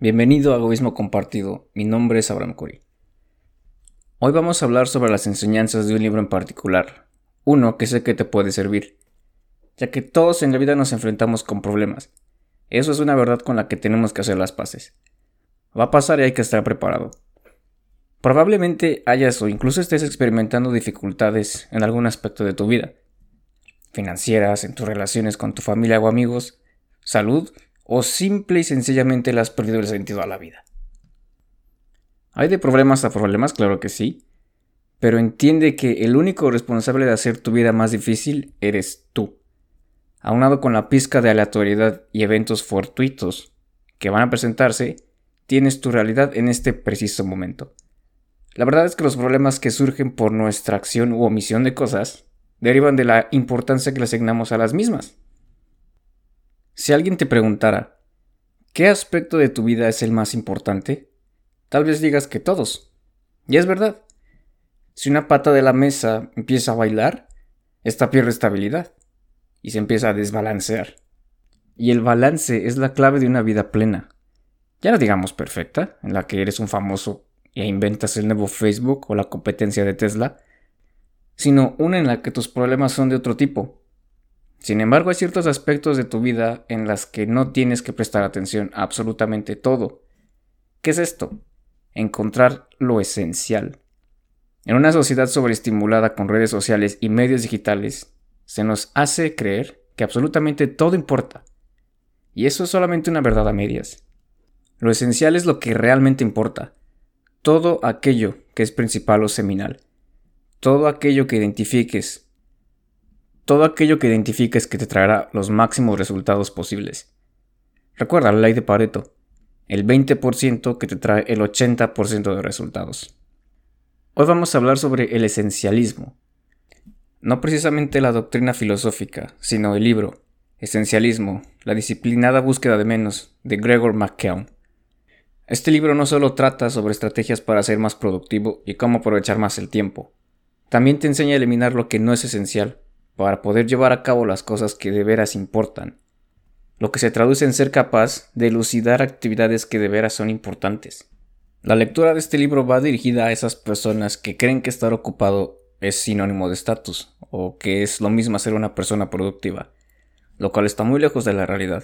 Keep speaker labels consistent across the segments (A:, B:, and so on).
A: Bienvenido a Egoísmo Compartido, mi nombre es Abraham Curi. Hoy vamos a hablar sobre las enseñanzas de un libro en particular, uno que sé que te puede servir, ya que todos en la vida nos enfrentamos con problemas. Eso es una verdad con la que tenemos que hacer las paces. Va a pasar y hay que estar preparado. Probablemente hayas o incluso estés experimentando dificultades en algún aspecto de tu vida, financieras, en tus relaciones con tu familia o amigos, salud, o simple y sencillamente le has perdido el sentido a la vida. ¿Hay de problemas a problemas? Claro que sí. Pero entiende que el único responsable de hacer tu vida más difícil eres tú. Aunado con la pizca de aleatoriedad y eventos fortuitos que van a presentarse, tienes tu realidad en este preciso momento. La verdad es que los problemas que surgen por nuestra acción u omisión de cosas derivan de la importancia que le asignamos a las mismas. Si alguien te preguntara, ¿qué aspecto de tu vida es el más importante? Tal vez digas que todos. Y es verdad. Si una pata de la mesa empieza a bailar, esta pierde estabilidad y se empieza a desbalancear. Y el balance es la clave de una vida plena. Ya no digamos perfecta, en la que eres un famoso e inventas el nuevo Facebook o la competencia de Tesla, sino una en la que tus problemas son de otro tipo. Sin embargo, hay ciertos aspectos de tu vida en las que no tienes que prestar atención a absolutamente todo. ¿Qué es esto? Encontrar lo esencial. En una sociedad sobreestimulada con redes sociales y medios digitales, se nos hace creer que absolutamente todo importa. Y eso es solamente una verdad a medias. Lo esencial es lo que realmente importa. Todo aquello que es principal o seminal. Todo aquello que identifiques que te traerá los máximos resultados posibles. Recuerda la ley de Pareto, el 20% que te trae el 80% de resultados. Hoy vamos a hablar sobre el esencialismo. No precisamente la doctrina filosófica, sino el libro Esencialismo, la disciplinada búsqueda de menos, de Gregor McKeown. Este libro no solo trata sobre estrategias para ser más productivo y cómo aprovechar más el tiempo, también te enseña a eliminar lo que no es esencial, para poder llevar a cabo las cosas que de veras importan, lo que se traduce en ser capaz de elucidar actividades que de veras son importantes. La lectura de este libro va dirigida a esas personas que creen que estar ocupado es sinónimo de estatus, o que es lo mismo ser una persona productiva, lo cual está muy lejos de la realidad.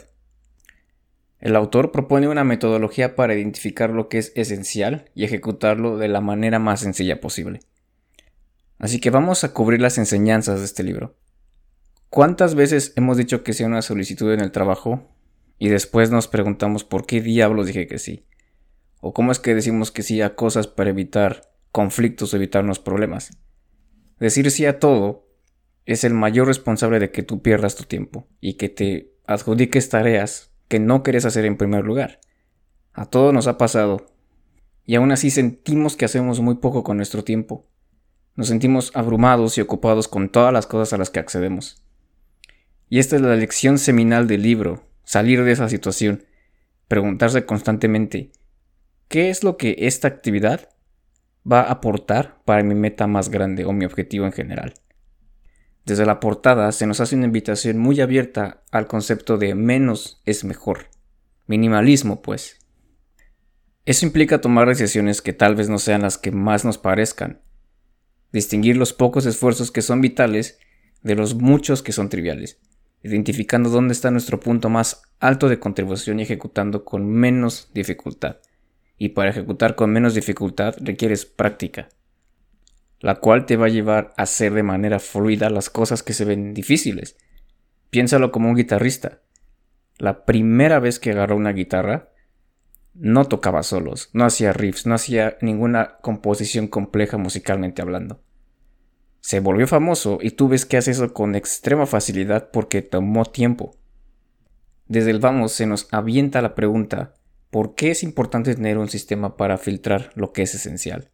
A: El autor propone una metodología para identificar lo que es esencial y ejecutarlo de la manera más sencilla posible. Así que vamos a cubrir las enseñanzas de este libro. ¿Cuántas veces hemos dicho que sí a una solicitud en el trabajo y después nos preguntamos por qué diablos dije que sí? ¿O cómo es que decimos que sí a cosas para evitar conflictos o evitarnos problemas? Decir sí a todo es el mayor responsable de que tú pierdas tu tiempo y que te adjudiques tareas que no querés hacer en primer lugar. A todos nos ha pasado y aún así sentimos que hacemos muy poco con nuestro tiempo. Nos sentimos abrumados y ocupados con todas las cosas a las que accedemos. Y esta es la lección seminal del libro, salir de esa situación, preguntarse constantemente, ¿qué es lo que esta actividad va a aportar para mi meta más grande o mi objetivo en general? Desde la portada se nos hace una invitación muy abierta al concepto de menos es mejor. Minimalismo, pues. Eso implica tomar decisiones que tal vez no sean las que más nos parezcan. Distinguir los pocos esfuerzos que son vitales de los muchos que son triviales, identificando dónde está nuestro punto más alto de contribución y ejecutando con menos dificultad. Y para ejecutar con menos dificultad requieres práctica, la cual te va a llevar a hacer de manera fluida las cosas que se ven difíciles. Piénsalo como un guitarrista. La primera vez que agarró una guitarra, no tocaba solos, no hacía riffs, no hacía ninguna composición compleja musicalmente hablando. Se volvió famoso y tú ves que hace eso con extrema facilidad porque tomó tiempo. Desde el vamos se nos avienta la pregunta, ¿por qué es importante tener un sistema para filtrar lo que es esencial?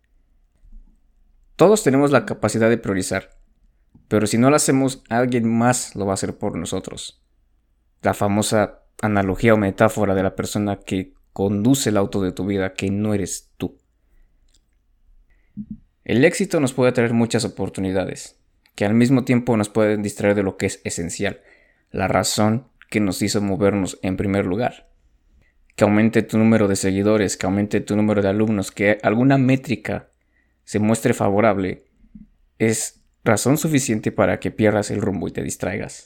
A: Todos tenemos la capacidad de priorizar, pero si no lo hacemos, alguien más lo va a hacer por nosotros. La famosa analogía o metáfora de la persona que conduce el auto de tu vida, que no eres tú. El éxito nos puede traer muchas oportunidades, que al mismo tiempo nos pueden distraer de lo que es esencial, la razón que nos hizo movernos en primer lugar. que aumente tu número de seguidores, que aumente tu número de alumnos, que alguna métrica se muestre favorable, es razón suficiente para que pierdas el rumbo y te distraigas.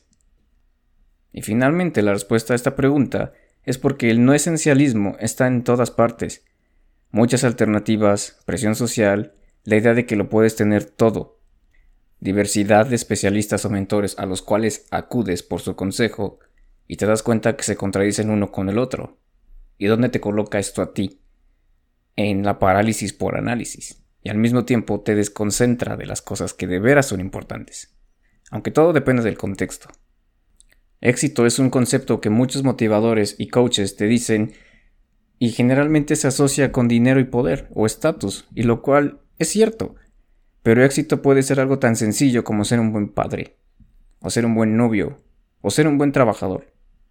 A: Y finalmente, la respuesta a esta pregunta es porque el no esencialismo está en todas partes. Muchas alternativas, presión social, la idea de que lo puedes tener todo, diversidad de especialistas o mentores a los cuales acudes por su consejo y te das cuenta que se contradicen uno con el otro. ¿Y dónde te coloca esto a ti? En la parálisis por análisis. Y al mismo tiempo te desconcentra de las cosas que de veras son importantes. Aunque todo depende del contexto. Éxito es un concepto que muchos motivadores y coaches te dicen y generalmente se asocia con dinero y poder o estatus, y lo cual es cierto. Pero éxito puede ser algo tan sencillo como ser un buen padre, o ser un buen novio, o ser un buen trabajador.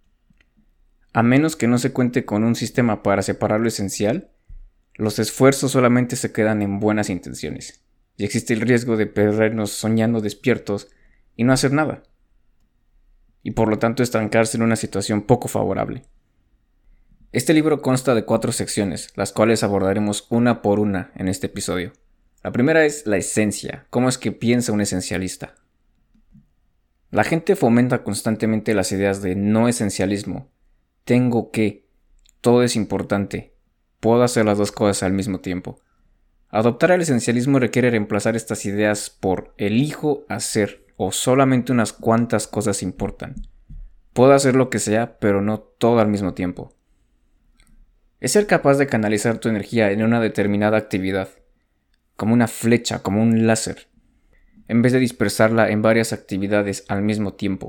A: A menos que no se cuente con un sistema para separar lo esencial, los esfuerzos solamente se quedan en buenas intenciones, y existe el riesgo de perdernos soñando despiertos y no hacer nada, y por lo tanto estancarse en una situación poco favorable. Este libro consta de 4 secciones, las cuales abordaremos una por una en este episodio. La primera es la esencia, cómo es que piensa un esencialista. La gente fomenta constantemente las ideas de no esencialismo. Tengo que, todo es importante, puedo hacer las dos cosas al mismo tiempo. Adoptar el esencialismo requiere reemplazar estas ideas por elijo hacer o solamente unas cuantas cosas importan. Puedo hacer lo que sea, pero no todo al mismo tiempo. Es ser capaz de canalizar tu energía en una determinada actividad, como una flecha, como un láser, en vez de dispersarla en varias actividades al mismo tiempo.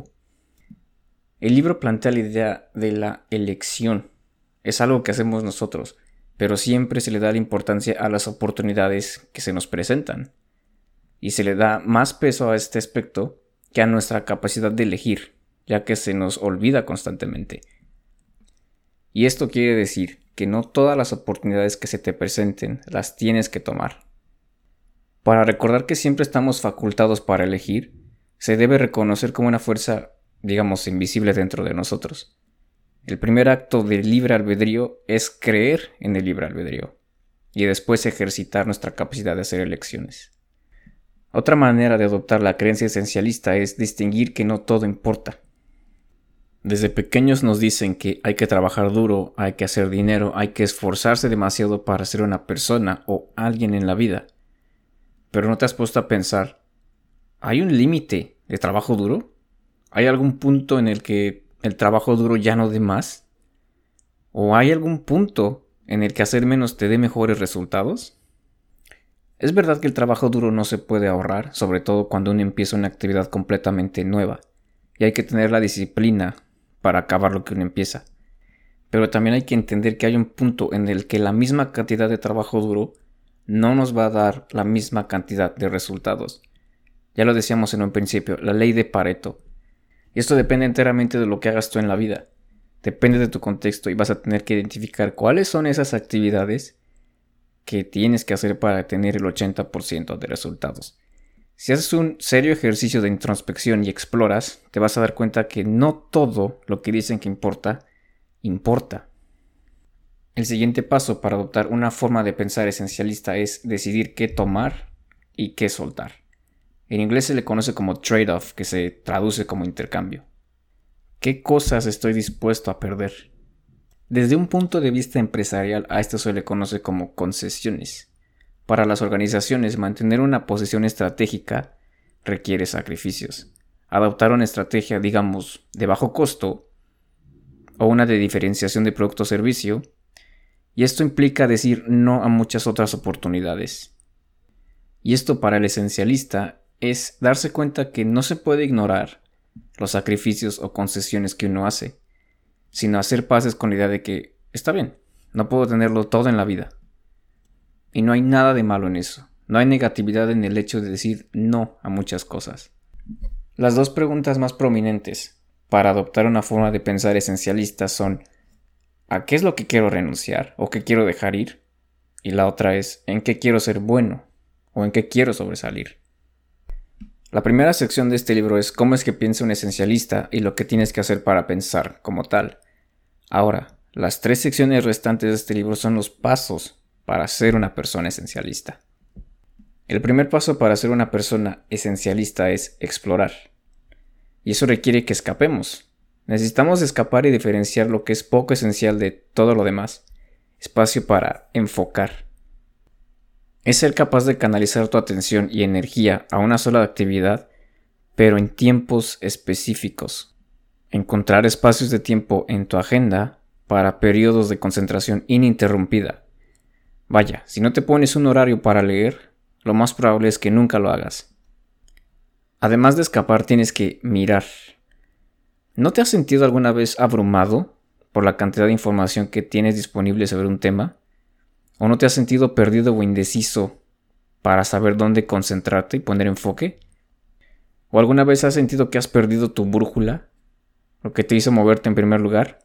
A: El libro plantea la idea de la elección. Es algo que hacemos nosotros, pero siempre se le da la importancia a las oportunidades que se nos presentan. Y se le da más peso a este aspecto que a nuestra capacidad de elegir, ya que se nos olvida constantemente. Y esto quiere decir que no todas las oportunidades que se te presenten las tienes que tomar. Para recordar que siempre estamos facultados para elegir, se debe reconocer como una fuerza, digamos, invisible dentro de nosotros. El primer acto del libre albedrío es creer en el libre albedrío y después ejercitar nuestra capacidad de hacer elecciones. Otra manera de adoptar la creencia esencialista es distinguir que no todo importa. Desde pequeños nos dicen que hay que trabajar duro, hay que hacer dinero, hay que esforzarse demasiado para ser una persona o alguien en la vida. Pero ¿no te has puesto a pensar, ¿hay un límite de trabajo duro? ¿Hay algún punto en el que el trabajo duro ya no dé más? ¿O hay algún punto en el que hacer menos te dé mejores resultados? Es verdad que el trabajo duro no se puede ahorrar, sobre todo cuando uno empieza una actividad completamente nueva, y hay que tener la disciplina para acabar lo que uno empieza. Pero también hay que entender que hay un punto en el que la misma cantidad de trabajo duro no nos va a dar la misma cantidad de resultados. Ya lo decíamos en un principio, la ley de Pareto. Y esto depende enteramente de lo que hagas tú en la vida. Depende de tu contexto y vas a tener que identificar cuáles son esas actividades que tienes que hacer para tener el 80% de resultados. Si haces un serio ejercicio de introspección y exploras, te vas a dar cuenta que no todo lo que dicen que importa, importa. El siguiente paso para adoptar una forma de pensar esencialista es decidir qué tomar y qué soltar. En inglés se le conoce como trade-off, que se traduce como intercambio. ¿Qué cosas estoy dispuesto a perder? Desde un punto de vista empresarial, a esto se le conoce como concesiones. Para las organizaciones, mantener una posición estratégica requiere sacrificios. Adoptar una estrategia, digamos, de bajo costo o una de diferenciación de producto o servicio, y esto implica decir no a muchas otras oportunidades. Y esto para el esencialista es darse cuenta que no se puede ignorar los sacrificios o concesiones que uno hace, sino hacer paces con la idea de que está bien, no puedo tenerlo todo en la vida. Y no hay nada de malo en eso. No hay negatividad en el hecho de decir no a muchas cosas. Las dos preguntas más prominentes para adoptar una forma de pensar esencialista son ¿a qué es lo que quiero renunciar o qué quiero dejar ir? Y la otra es ¿en qué quiero ser bueno o en qué quiero sobresalir? La primera sección de este libro es cómo es que piensa un esencialista y lo que tienes que hacer para pensar como tal. Ahora, Las 3 secciones restantes de este libro son los pasos para ser una persona esencialista. El primer paso para ser una persona esencialista es explorar. Y eso requiere que escapemos. Necesitamos escapar y diferenciar lo que es poco esencial de todo lo demás. Espacio para enfocar. Es ser capaz de canalizar tu atención y energía a una sola actividad, pero en tiempos específicos. Encontrar espacios de tiempo en tu agenda para periodos de concentración ininterrumpida. Vaya, si no te pones un horario para leer, lo más probable es que nunca lo hagas. Además de escapar, tienes que mirar. ¿No te has sentido alguna vez abrumado por la cantidad de información que tienes disponible sobre un tema? ¿O no te has sentido perdido o indeciso para saber dónde concentrarte y poner enfoque? ¿O alguna vez has sentido que has perdido tu brújula? ¿Lo que te hizo moverte en primer lugar?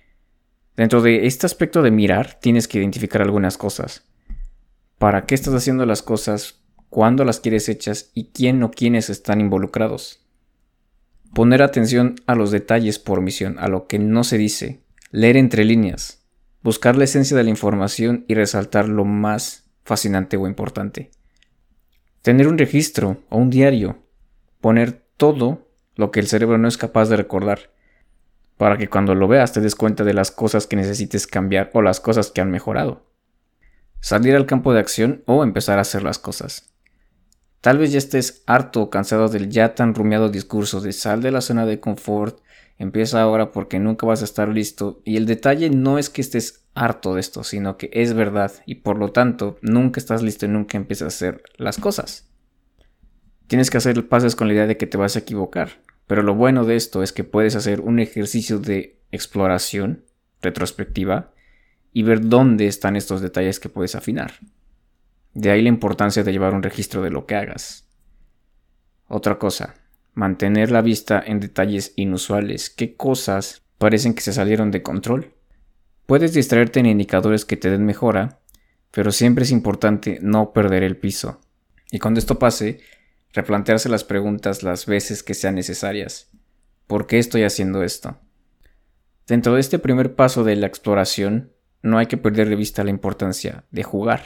A: Dentro de este aspecto de mirar, tienes que identificar algunas cosas. ¿Para qué estás haciendo las cosas? ¿Cuándo las quieres hechas? ¿Y quién o quiénes están involucrados? Poner atención a los detalles por omisión, a lo que no se dice. Leer entre líneas. Buscar la esencia de la información y resaltar lo más fascinante o importante. Tener un registro o un diario. Poner todo lo que el cerebro no es capaz de recordar, para que cuando lo veas te des cuenta de las cosas que necesites cambiar o las cosas que han mejorado. Salir al campo de acción o empezar a hacer las cosas. Tal vez ya estés harto o cansado del ya tan rumiado discurso de sal de la zona de confort, empieza ahora porque nunca vas a estar listo, y el detalle no es que estés harto de esto, sino que es verdad y por lo tanto nunca estás listo y nunca empiezas a hacer las cosas. Tienes que hacer pases con la idea de que te vas a equivocar. Pero lo bueno de esto es que puedes hacer un ejercicio de exploración retrospectiva y ver dónde están estos detalles que puedes afinar. De ahí la importancia de llevar un registro de lo que hagas. Otra cosa, mantener la vista en detalles inusuales. ¿Qué cosas parecen que se salieron de control? Puedes distraerte en indicadores que te den mejora, pero siempre es importante no perder el piso. Y cuando esto pase, replantearse las preguntas las veces que sean necesarias. ¿Por qué estoy haciendo esto? Dentro de este primer paso de la exploración, no hay que perder de vista la importancia de jugar.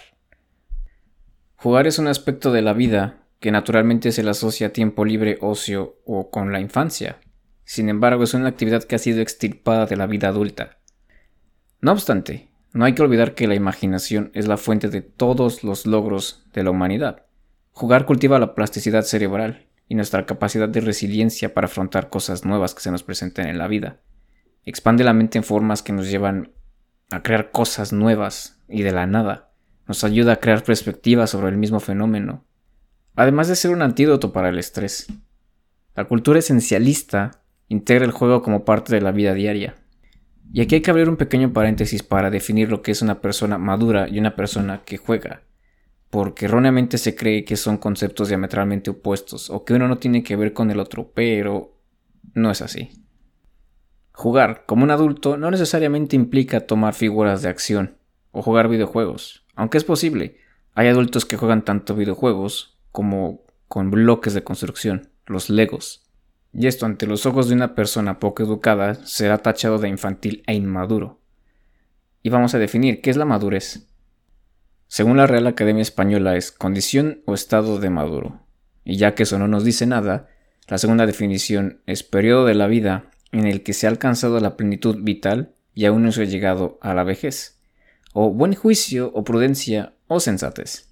A: Jugar es un aspecto de la vida que naturalmente se le asocia a tiempo libre, ocio o con la infancia. Sin embargo, es una actividad que ha sido extirpada de la vida adulta. No obstante, no hay que olvidar que la imaginación es la fuente de todos los logros de la humanidad. Jugar cultiva la plasticidad cerebral y nuestra capacidad de resiliencia para afrontar cosas nuevas que se nos presenten en la vida. Expande la mente en formas que nos llevan a crear cosas nuevas y de la nada. Nos ayuda a crear perspectivas sobre el mismo fenómeno. Además de ser un antídoto para el estrés. La cultura esencialista integra el juego como parte de la vida diaria. Y aquí hay que abrir un pequeño paréntesis para definir lo que es una persona madura y una persona que juega. Porque erróneamente se cree que son conceptos diametralmente opuestos o que uno no tiene que ver con el otro, pero no es así. Jugar como un adulto no necesariamente implica tomar figuras de acción o jugar videojuegos, aunque es posible. Hay adultos que juegan tanto videojuegos como con bloques de construcción, los Legos. Y esto ante los ojos de una persona poco educada será tachado de infantil e inmaduro. Y vamos a definir qué es la madurez. Según la Real Academia Española es condición o estado de maduro. Y ya que eso no nos dice nada, la segunda definición es periodo de la vida en el que se ha alcanzado la plenitud vital y aún no se ha llegado a la vejez, o buen juicio o prudencia o sensatez.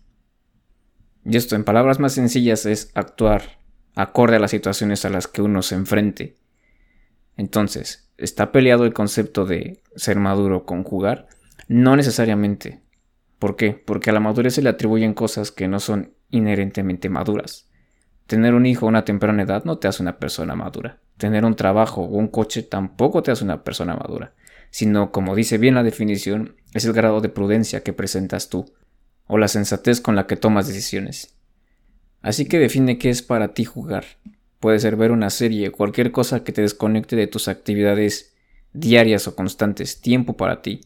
A: Y esto en palabras más sencillas es actuar acorde a las situaciones a las que uno se enfrente. Entonces, ¿está peleado el concepto de ser maduro con jugar? No necesariamente. ¿Por qué? Porque a la madurez se le atribuyen cosas que no son inherentemente maduras. Tener un hijo a una temprana edad no te hace una persona madura. Tener un trabajo o un coche tampoco te hace una persona madura. Sino, como dice bien la definición, es el grado de prudencia que presentas tú, o la sensatez con la que tomas decisiones. Así que define qué es para ti jugar. Puede ser ver una serie o cualquier cosa que te desconecte de tus actividades diarias o constantes, tiempo para ti.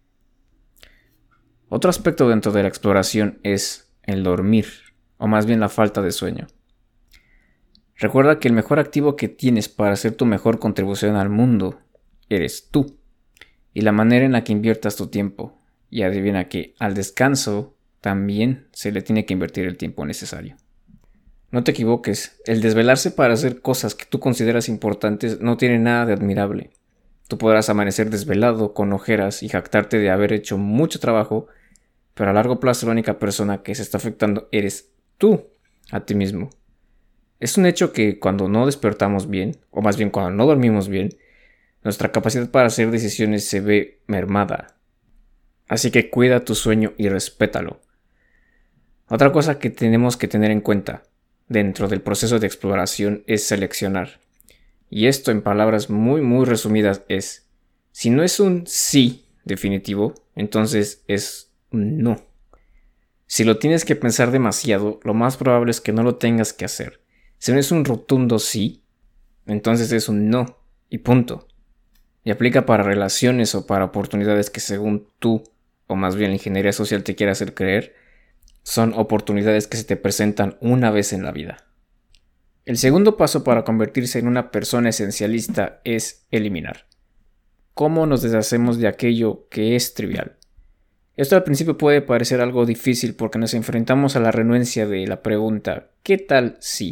A: Otro aspecto dentro de la exploración es el dormir, o más bien la falta de sueño. Recuerda que el mejor activo que tienes para hacer tu mejor contribución al mundo eres tú. y la manera en la que inviertas tu tiempo. Y adivina que al descanso también se le tiene que invertir el tiempo necesario. No te equivoques, el desvelarse para hacer cosas que tú consideras importantes no tiene nada de admirable. Tú podrás amanecer desvelado, con ojeras y jactarte de haber hecho mucho trabajo, pero a largo plazo la única persona que se está afectando eres tú, a ti mismo. Es un hecho que cuando no despertamos bien, o más bien cuando no dormimos bien, nuestra capacidad para hacer decisiones se ve mermada. Así que cuida tu sueño y respétalo. Otra cosa que tenemos que tener en cuenta dentro del proceso de exploración es seleccionar. Y esto en palabras muy resumidas es, si no es un sí definitivo, entonces es un no. Si lo tienes que pensar demasiado, lo más probable es que no lo tengas que hacer. Si no es un rotundo sí, entonces es un no y punto. Y aplica para relaciones o para oportunidades que según tú, o más bien la ingeniería social te quiere hacer creer, son oportunidades que se te presentan una vez en la vida. El segundo paso para convertirse en una persona esencialista es eliminar. ¿Cómo nos deshacemos de aquello que es trivial? Esto al principio puede parecer algo difícil porque nos enfrentamos a la renuencia de la pregunta ¿qué tal si?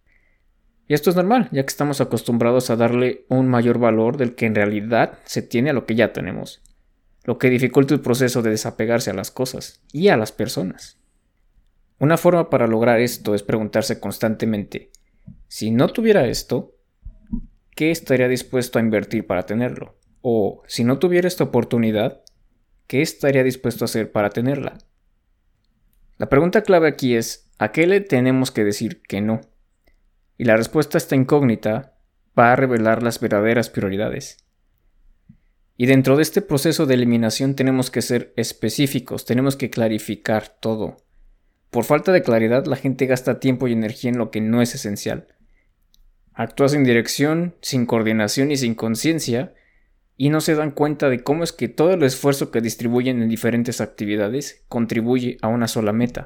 A: Y esto es normal, ya que estamos acostumbrados a darle un mayor valor del que en realidad se tiene a lo que ya tenemos, lo que dificulta el proceso de desapegarse a las cosas y a las personas. Una forma para lograr esto es preguntarse constantemente, si no tuviera esto, ¿qué estaría dispuesto a invertir para tenerlo? O, si no tuviera esta oportunidad, ¿qué estaría dispuesto a hacer para tenerla? La pregunta clave aquí es, ¿a qué le tenemos que decir que no? Y la respuesta a esta incógnita va a revelar las verdaderas prioridades. Y dentro de este proceso de eliminación tenemos que ser específicos, tenemos que clarificar todo. Por falta de claridad, la gente gasta tiempo y energía en lo que no es esencial. Actúa sin dirección, sin coordinación y sin conciencia, y no se dan cuenta de cómo es que todo el esfuerzo que distribuyen en diferentes actividades contribuye a una sola meta.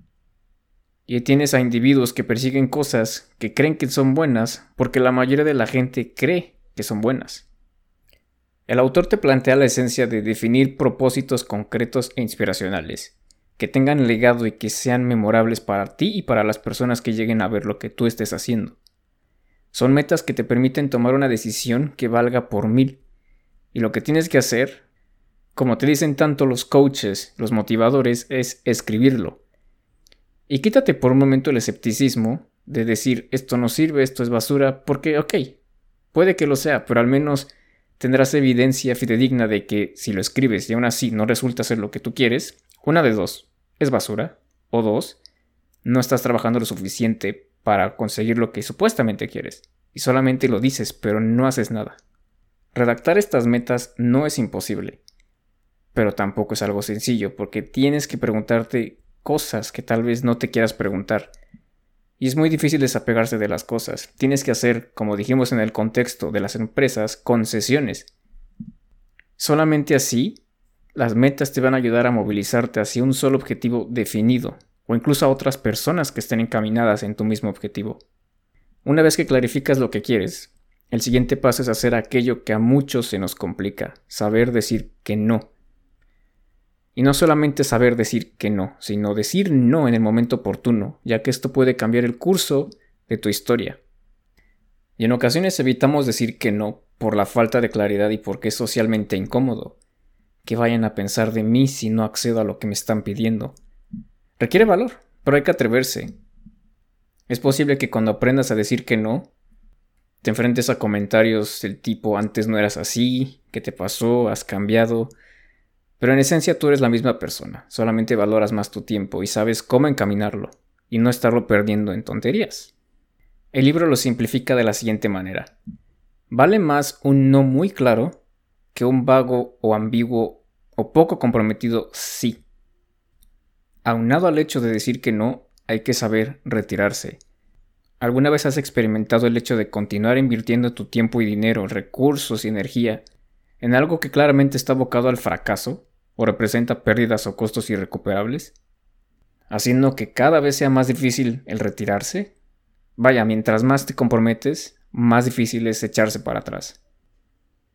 A: Y tienes a individuos que persiguen cosas que creen que son buenas porque la mayoría de la gente cree que son buenas. El autor te plantea la esencia de definir propósitos concretos e inspiracionales, que tengan legado y que sean memorables para ti y para las personas que lleguen a ver lo que tú estés haciendo. Son metas que te permiten tomar una decisión que valga por 1000. Y lo que tienes que hacer, como te dicen tanto los coaches, los motivadores, es escribirlo. Y quítate por un momento el escepticismo de decir esto no sirve, esto es basura, porque ok, puede que lo sea, pero al menos tendrás evidencia fidedigna de que si lo escribes y aún así no resulta ser lo que tú quieres, una de dos, es basura, o dos, no estás trabajando lo suficiente para conseguir lo que supuestamente quieres, y solamente lo dices, pero no haces nada. Redactar estas metas no es imposible, pero tampoco es algo sencillo, porque tienes que preguntarte cosas que tal vez no te quieras preguntar. Y es muy difícil desapegarse de las cosas. Tienes que hacer, como dijimos en el contexto de las empresas, concesiones. Solamente así, las metas te van a ayudar a movilizarte hacia un solo objetivo definido, o incluso a otras personas que estén encaminadas en tu mismo objetivo. Una vez que clarificas lo que quieres, el siguiente paso es hacer aquello que a muchos se nos complica, saber decir que no. Y no solamente saber decir que no, sino decir no en el momento oportuno, ya que esto puede cambiar el curso de tu historia. Y en ocasiones evitamos decir que no por la falta de claridad y porque es socialmente incómodo. ¿Qué vayan a pensar de mí si no accedo a lo que me están pidiendo? Requiere valor, pero hay que atreverse. Es posible que cuando aprendas a decir que no, te enfrentes a comentarios del tipo antes no eras así, ¿qué te pasó? ¿Has cambiado? Pero en esencia tú eres la misma persona, solamente valoras más tu tiempo y sabes cómo encaminarlo, y no estarlo perdiendo en tonterías. El libro lo simplifica de la siguiente manera. Vale más un no muy claro que un vago o ambiguo o poco comprometido sí. Aunado al hecho de decir que no, hay que saber retirarse. ¿Alguna vez has experimentado el hecho de continuar invirtiendo tu tiempo y dinero, recursos y energía en algo que claramente está abocado al fracaso o representa pérdidas o costos irrecuperables, haciendo que cada vez sea más difícil el retirarse? Vaya, mientras más te comprometes, más difícil es echarse para atrás.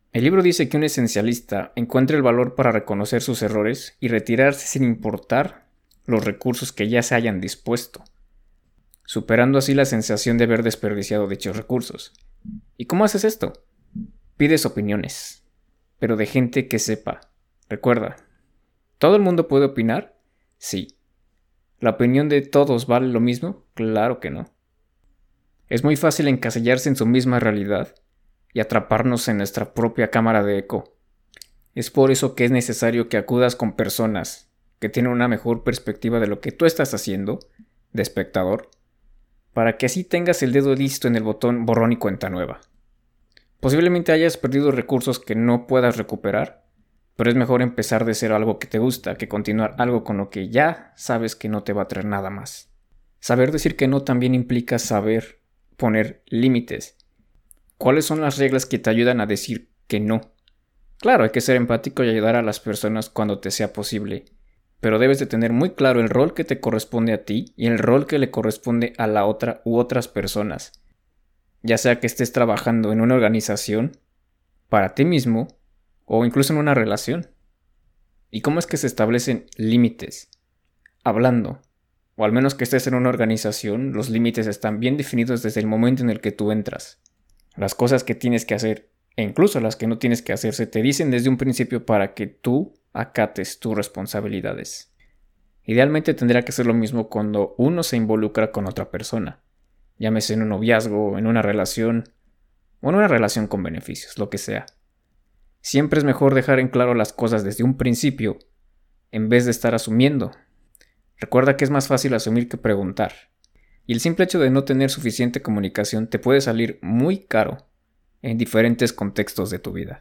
A: El libro dice que un esencialista encuentra el valor para reconocer sus errores y retirarse sin importar los recursos que ya se hayan dispuesto, superando así la sensación de haber desperdiciado dichos recursos. ¿Y cómo haces esto? Pides opiniones, pero de gente que sepa. Recuerda, ¿todo el mundo puede opinar? Sí. ¿La opinión de todos vale lo mismo? Claro que no. Es muy fácil encasillarse en su misma realidad y atraparnos en nuestra propia cámara de eco. Es por eso que es necesario que acudas con personas que tienen una mejor perspectiva de lo que tú estás haciendo, de espectador, para que así tengas el dedo listo en el botón borrón y cuenta nueva. Posiblemente hayas perdido recursos que no puedas recuperar, pero es mejor empezar de cero algo que te gusta que continuar algo con lo que ya sabes que no te va a traer nada más. Saber decir que no también implica saber poner límites. ¿Cuáles son las reglas que te ayudan a decir que no? Claro, hay que ser empático y ayudar a las personas cuando te sea posible, pero debes de tener muy claro el rol que te corresponde a ti y el rol que le corresponde a la otra u otras personas. Ya sea que estés trabajando en una organización, para ti mismo, o incluso en una relación. ¿Y cómo es que se establecen límites? Hablando, o al menos que estés en una organización, los límites están bien definidos desde el momento en el que tú entras. Las cosas que tienes que hacer, e incluso las que no tienes que hacer, se te dicen desde un principio para que tú acates tus responsabilidades. Idealmente tendría que ser lo mismo cuando uno se involucra con otra persona. Llámese en un noviazgo, en una relación, o en una relación con beneficios, lo que sea. Siempre es mejor dejar en claro las cosas desde un principio, en vez de estar asumiendo. Recuerda que es más fácil asumir que preguntar. Y el simple hecho de no tener suficiente comunicación te puede salir muy caro en diferentes contextos de tu vida.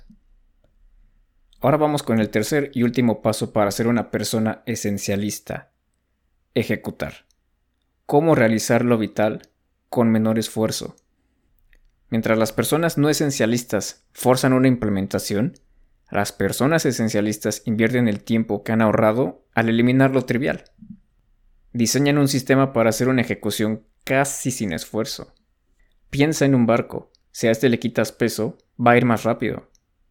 A: Ahora vamos con el tercer y último paso para ser una persona esencialista. Ejecutar. ¿Cómo realizar lo vital con menor esfuerzo? Mientras las personas no esencialistas forzan una implementación, las personas esencialistas invierten el tiempo que han ahorrado al eliminar lo trivial. Diseñan un sistema para hacer una ejecución casi sin esfuerzo. Piensa en un barco. Si a este le quitas peso, va a ir más rápido.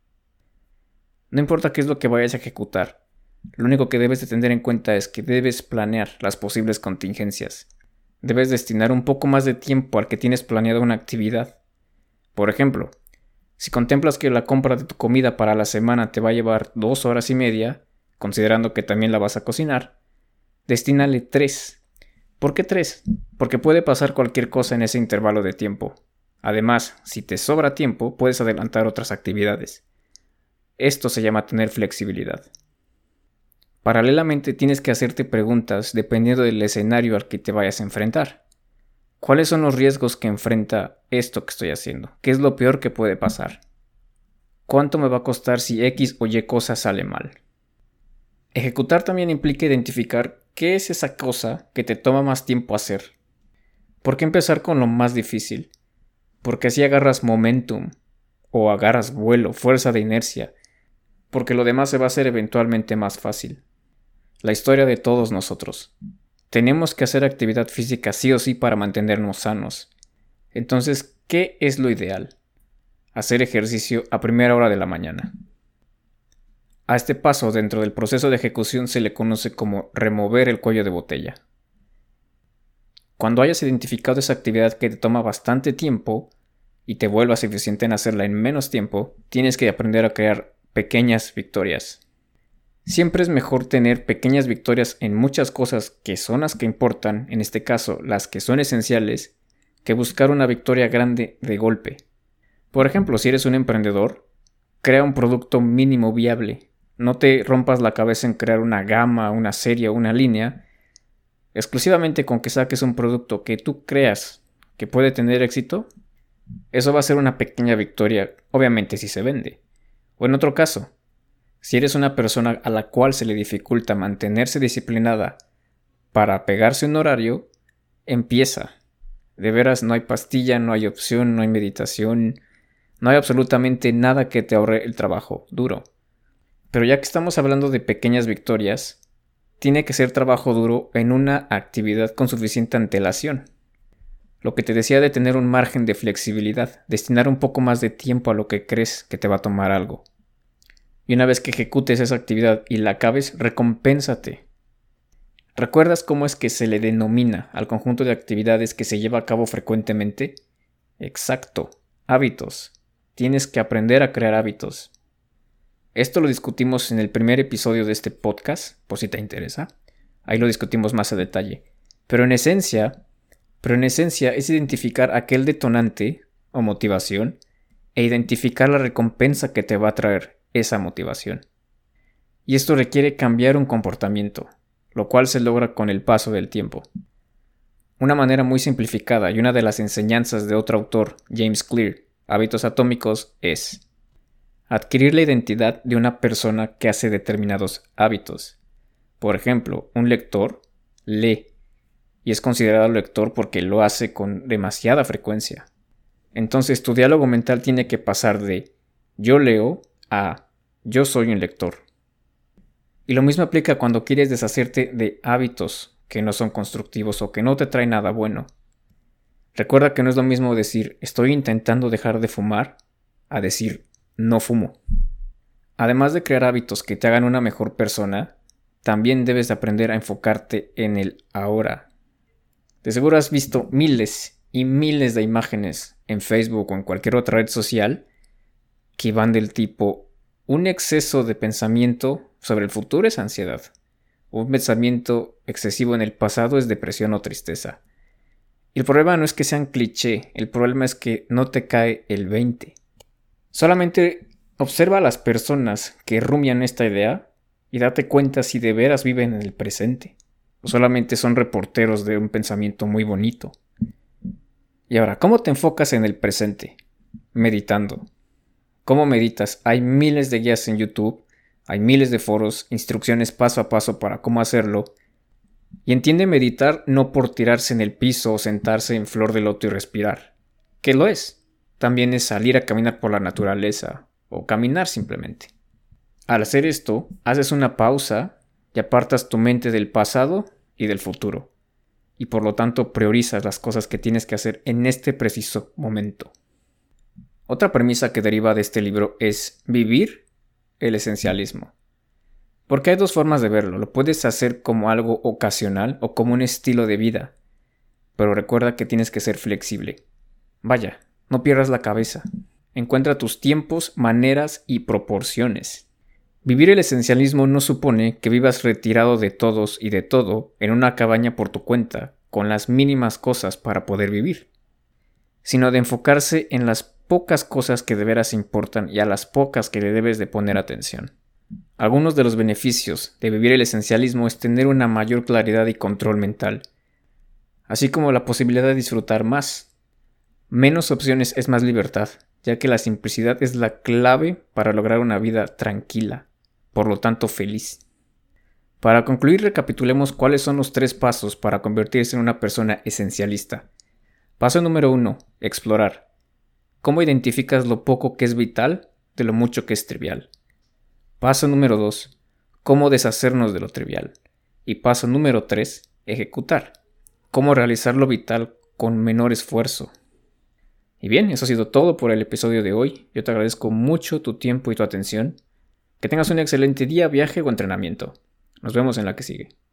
A: No importa qué es lo que vayas a ejecutar. Lo único que debes de tener en cuenta es que debes planear las posibles contingencias. Debes destinar un poco más de tiempo al que tienes planeada una actividad. Por ejemplo, si contemplas que la compra de tu comida para la semana te va a llevar 2 horas y media, considerando que también la vas a cocinar, destínale 3. ¿Por qué 3? Porque puede pasar cualquier cosa en ese intervalo de tiempo. Además, si te sobra tiempo, puedes adelantar otras actividades. Esto se llama tener flexibilidad. Paralelamente, tienes que hacerte preguntas dependiendo del escenario al que te vayas a enfrentar. ¿Cuáles son los riesgos que enfrenta esto que estoy haciendo? ¿Qué es lo peor que puede pasar? ¿Cuánto me va a costar si X o Y cosa sale mal? Ejecutar también implica identificar qué es esa cosa que te toma más tiempo hacer. ¿Por qué empezar con lo más difícil? Porque así agarras momentum, o agarras vuelo, fuerza de inercia, porque lo demás se va a hacer eventualmente más fácil. La historia de todos nosotros. Tenemos que hacer actividad física sí o sí para mantenernos sanos. Entonces, ¿qué es lo ideal? Hacer ejercicio a primera hora de la mañana. A este paso dentro del proceso de ejecución se le conoce como remover el cuello de botella. Cuando hayas identificado esa actividad que te toma bastante tiempo y te vuelvas eficiente en hacerla en menos tiempo, tienes que aprender a crear pequeñas victorias. Siempre es mejor tener pequeñas victorias en muchas cosas que son las que importan, en este caso las que son esenciales, que buscar una victoria grande de golpe. Por ejemplo, si eres un emprendedor, crea un producto mínimo viable. No te rompas la cabeza en crear una gama, una serie o una línea. Exclusivamente con que saques un producto que tú creas que puede tener éxito, eso va a ser una pequeña victoria, obviamente si se vende. O en otro caso, si eres una persona a la cual se le dificulta mantenerse disciplinada para pegarse un horario, empieza. De veras, no hay pastilla, no hay opción, no hay meditación, no hay absolutamente nada que te ahorre el trabajo duro. Pero ya que estamos hablando de pequeñas victorias, tiene que ser trabajo duro en una actividad con suficiente antelación. Lo que te decía de tener un margen de flexibilidad, destinar un poco más de tiempo a lo que crees que te va a tomar algo. Y una vez que ejecutes esa actividad y la acabes, recompénsate. ¿Recuerdas cómo es que se le denomina al conjunto de actividades que se lleva a cabo frecuentemente? Exacto, hábitos. Tienes que aprender a crear hábitos. Esto lo discutimos en el primer episodio de este podcast, por si te interesa. Ahí lo discutimos más a detalle. Pero en esencia es identificar aquel detonante o motivación e identificar la recompensa que te va a traer esa motivación. Y esto requiere cambiar un comportamiento, lo cual se logra con el paso del tiempo. Una manera muy simplificada y una de las enseñanzas de otro autor, James Clear, Hábitos Atómicos, es adquirir la identidad de una persona que hace determinados hábitos. Por ejemplo, un lector lee y es considerado lector porque lo hace con demasiada frecuencia. Entonces tu diálogo mental tiene que pasar de yo leo a yo soy un lector. Y lo mismo aplica cuando quieres deshacerte de hábitos que no son constructivos o que no te traen nada bueno. Recuerda que no es lo mismo decir estoy intentando dejar de fumar a decir no fumo. Además de crear hábitos que te hagan una mejor persona, también debes de aprender a enfocarte en el ahora. De seguro has visto miles y miles de imágenes en Facebook o en cualquier otra red social que van del tipo un exceso de pensamiento sobre el futuro es ansiedad. Un pensamiento excesivo en el pasado es depresión o tristeza. Y el problema no es que sean cliché, el problema es que no te cae el 20. Solamente observa a las personas que rumian esta idea y date cuenta si de veras viven en el presente o solamente son reporteros de un pensamiento muy bonito. Y ahora, ¿cómo te enfocas en el presente? Meditando. ¿Cómo meditas? Hay miles de guías en YouTube, hay miles de foros, instrucciones paso a paso para cómo hacerlo. Y entiende meditar no por tirarse en el piso o sentarse en flor de loto y respirar, que lo es. También es salir a caminar por la naturaleza o caminar simplemente. Al hacer esto, haces una pausa y apartas tu mente del pasado y del futuro. Y por lo tanto priorizas las cosas que tienes que hacer en este preciso momento. Otra premisa que deriva de este libro es vivir el esencialismo. Porque hay dos formas de verlo. Lo puedes hacer como algo ocasional o como un estilo de vida. Pero recuerda que tienes que ser flexible. Vaya, no pierdas la cabeza. Encuentra tus tiempos, maneras y proporciones. Vivir el esencialismo no supone que vivas retirado de todos y de todo en una cabaña por tu cuenta, con las mínimas cosas para poder vivir, sino de enfocarse en las pocas cosas que de veras importan y a las pocas que le debes de poner atención. Algunos de los beneficios de vivir el esencialismo es tener una mayor claridad y control mental, así como la posibilidad de disfrutar más. Menos opciones es más libertad, ya que la simplicidad es la clave para lograr una vida tranquila, por lo tanto feliz. Para concluir, recapitulemos cuáles son los 3 pasos para convertirse en una persona esencialista. Paso número 1. Explorar. ¿Cómo identificas lo poco que es vital de lo mucho que es trivial? Paso número 2. Cómo deshacernos de lo trivial. Y paso número 3. Ejecutar. Cómo realizar lo vital con menor esfuerzo. Y bien, eso ha sido todo por el episodio de hoy. Yo te agradezco mucho tu tiempo y tu atención. Que tengas un excelente día, viaje o entrenamiento. Nos vemos en la que sigue.